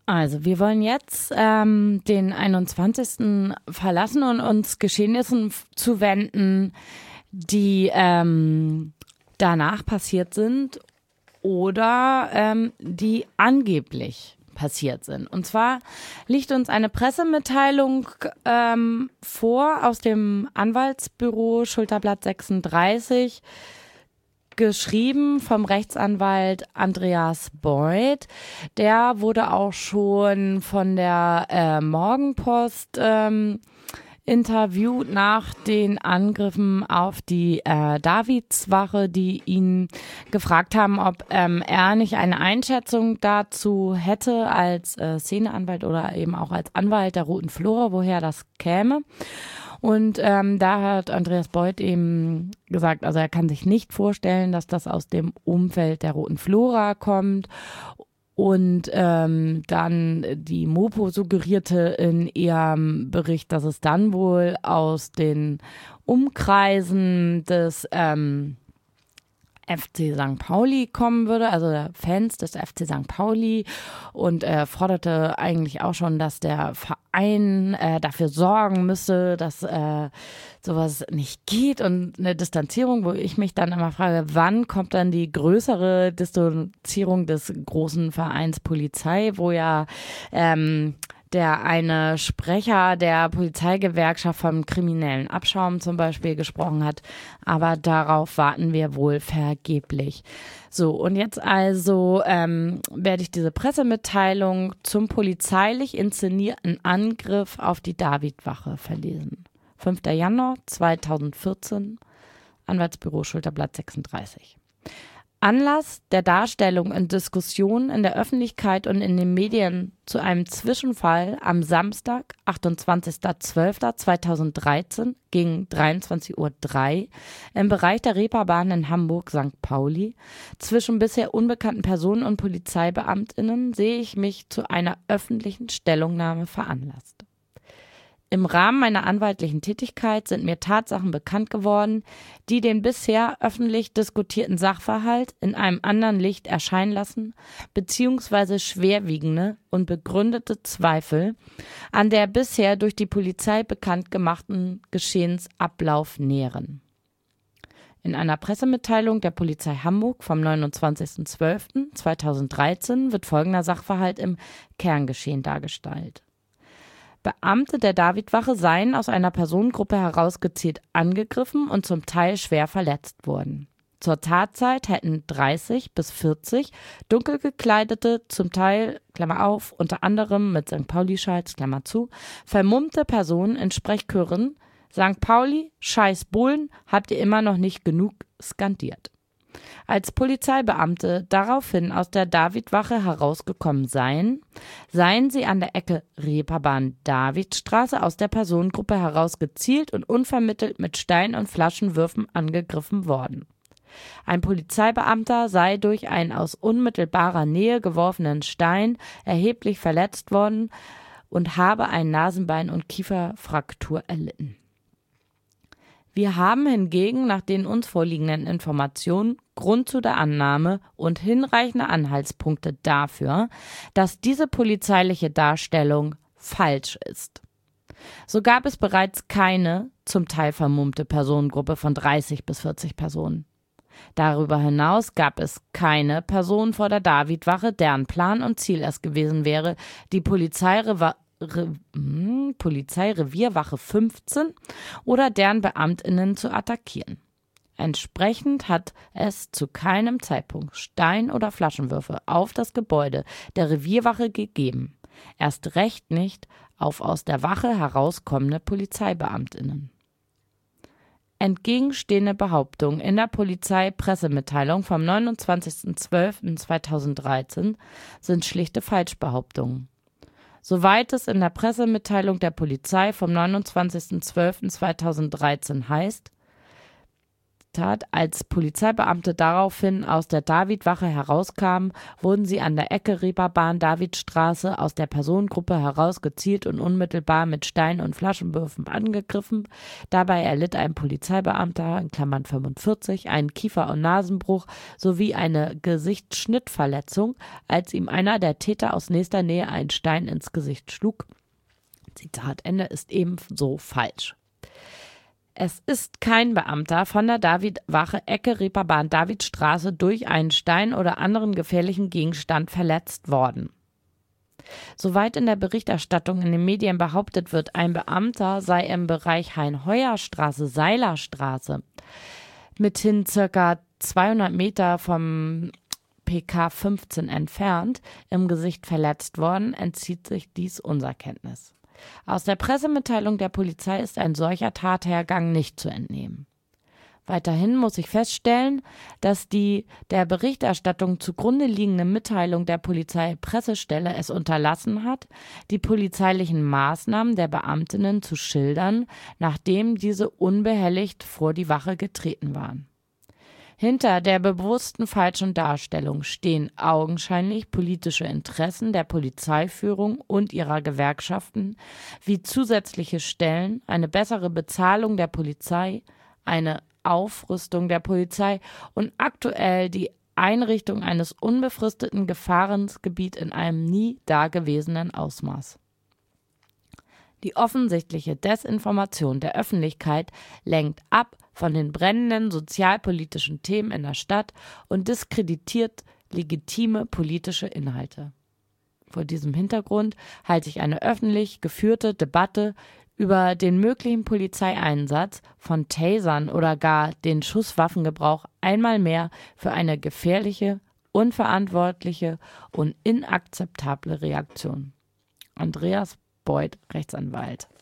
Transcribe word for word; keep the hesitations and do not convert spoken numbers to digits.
Also, wir wollen jetzt ähm, den einundzwanzigsten verlassen und uns Geschehnissen zuwenden, die ähm, danach passiert sind oder ähm, die angeblich passiert sind. Und zwar liegt uns eine Pressemitteilung ähm, vor aus dem Anwaltsbüro Schulterblatt sechsunddreißig, geschrieben vom Rechtsanwalt Andreas Beuth. Der wurde auch schon von der äh, Morgenpost ähm, interviewt nach den Angriffen auf die äh, Davidswache, die ihn gefragt haben, ob ähm, er nicht eine Einschätzung dazu hätte als äh, Szeneanwalt oder eben auch als Anwalt der Roten Flora, woher das käme. Und ähm, da hat Andreas Beuth eben gesagt, also er kann sich nicht vorstellen, dass das aus dem Umfeld der Roten Flora kommt. Und ähm, dann die Mopo suggerierte in ihrem Bericht, dass es dann wohl aus den Umkreisen des ähm, F C Sankt Pauli kommen würde, also der Fans des F C Sankt Pauli, und er forderte eigentlich auch schon, dass der Verein äh, dafür sorgen müsse, dass äh, sowas nicht geht, und eine Distanzierung, wo ich mich dann immer frage, wann kommt dann die größere Distanzierung des großen Vereins Polizei, wo ja ähm, der eine Sprecher der Polizeigewerkschaft vom kriminellen Abschaum zum Beispiel gesprochen hat. Aber darauf warten wir wohl vergeblich. So, und jetzt also ähm, werde ich diese Pressemitteilung zum polizeilich inszenierten Angriff auf die Davidwache verlesen. fünfter Januar zweitausendvierzehn, Anwaltsbüro Schulterblatt sechsunddreißig. Anlass der Darstellung und Diskussion in der Öffentlichkeit und in den Medien zu einem Zwischenfall am Samstag, achtundzwanzigster zwölfter zweitausenddreizehn gegen dreiundzwanzig Uhr drei im Bereich der Reeperbahn in Hamburg-Sankt Pauli zwischen bisher unbekannten Personen und PolizeibeamtInnen sehe ich mich zu einer öffentlichen Stellungnahme veranlasst. Im Rahmen meiner anwaltlichen Tätigkeit sind mir Tatsachen bekannt geworden, die den bisher öffentlich diskutierten Sachverhalt in einem anderen Licht erscheinen lassen, beziehungsweise schwerwiegende und begründete Zweifel an der bisher durch die Polizei bekannt gemachten Geschehensablauf nähren. In einer Pressemitteilung der Polizei Hamburg vom neunundzwanzigster zwölfter zweitausenddreizehn wird folgender Sachverhalt im Kerngeschehen dargestellt. Beamte der Davidwache seien aus einer Personengruppe heraus gezielt angegriffen und zum Teil schwer verletzt worden. Zur Tatzeit hätten dreißig bis vierzig dunkel gekleidete, zum Teil, Klammer auf, unter anderem mit Sankt Pauli-Schals, Klammer zu, vermummte Personen in Sprechchören „Sankt Pauli, scheiß Bullen, habt ihr immer noch nicht genug" skandiert. Als Polizeibeamte daraufhin aus der Davidwache herausgekommen seien, seien sie an der Ecke Reeperbahn-Davidstraße aus der Personengruppe heraus gezielt und unvermittelt mit Stein- und Flaschenwürfen angegriffen worden. Ein Polizeibeamter sei durch einen aus unmittelbarer Nähe geworfenen Stein erheblich verletzt worden und habe eine Nasenbein- und Kieferfraktur erlitten. Wir haben hingegen nach den uns vorliegenden Informationen Grund zu der Annahme und hinreichende Anhaltspunkte dafür, dass diese polizeiliche Darstellung falsch ist. So gab es bereits keine, zum Teil vermummte Personengruppe von dreißig bis vierzig Personen. Darüber hinaus gab es keine Person vor der Davidwache, deren Plan und Ziel es gewesen wäre, die Polizeireva- Re- hm, Polizeirevierwache fünfzehn oder deren BeamtInnen zu attackieren. Entsprechend hat es zu keinem Zeitpunkt Stein- oder Flaschenwürfe auf das Gebäude der Revierwache gegeben. Erst recht nicht auf aus der Wache herauskommende PolizeibeamtInnen. Entgegenstehende Behauptungen in der Polizeipressemitteilung vom neunundzwanzigster zwölfter zweitausenddreizehn sind schlichte Falschbehauptungen. Soweit es in der Pressemitteilung der Polizei vom neunundzwanzigster zwölfter zweitausenddreizehn heißt, Zitat: Als Polizeibeamte daraufhin aus der Davidwache herauskamen, wurden sie an der Ecke Reeperbahn-Davidstraße aus der Personengruppe herausgezielt und unmittelbar mit Steinen und Flaschenwürfen angegriffen. Dabei erlitt ein Polizeibeamter, in Klammern fünfundvierzig, einen Kiefer- und Nasenbruch sowie eine Gesichtsschnittverletzung, als ihm einer der Täter aus nächster Nähe einen Stein ins Gesicht schlug. Zitat Ende, ist ebenso falsch. Es ist kein Beamter von der Davidwache Ecke Reeperbahn-Davidstraße durch einen Stein oder anderen gefährlichen Gegenstand verletzt worden. Soweit in der Berichterstattung in den Medien behauptet wird, ein Beamter sei im Bereich Hein-Heuer-Straße, Seilerstraße, mithin circa zweihundert Meter vom P K fünfzehn entfernt, im Gesicht verletzt worden, entzieht sich dies unserer Kenntnis. Aus der Pressemitteilung der Polizei ist ein solcher Tathergang nicht zu entnehmen. Weiterhin muss ich feststellen, dass die der Berichterstattung zugrunde liegende Mitteilung der Polizeipressestelle es unterlassen hat, die polizeilichen Maßnahmen der Beamtinnen zu schildern, nachdem diese unbehelligt vor die Wache getreten waren. Hinter der bewussten falschen Darstellung stehen augenscheinlich politische Interessen der Polizeiführung und ihrer Gewerkschaften, wie zusätzliche Stellen, eine bessere Bezahlung der Polizei, eine Aufrüstung der Polizei und aktuell die Einrichtung eines unbefristeten Gefahrensgebiets in einem nie dagewesenen Ausmaß. Die offensichtliche Desinformation der Öffentlichkeit lenkt ab von den brennenden sozialpolitischen Themen in der Stadt und diskreditiert legitime politische Inhalte. Vor diesem Hintergrund halte ich eine öffentlich geführte Debatte über den möglichen Polizeieinsatz von Tasern oder gar den Schusswaffengebrauch einmal mehr für eine gefährliche, unverantwortliche und inakzeptable Reaktion. Andreas Beuth, Rechtsanwalt.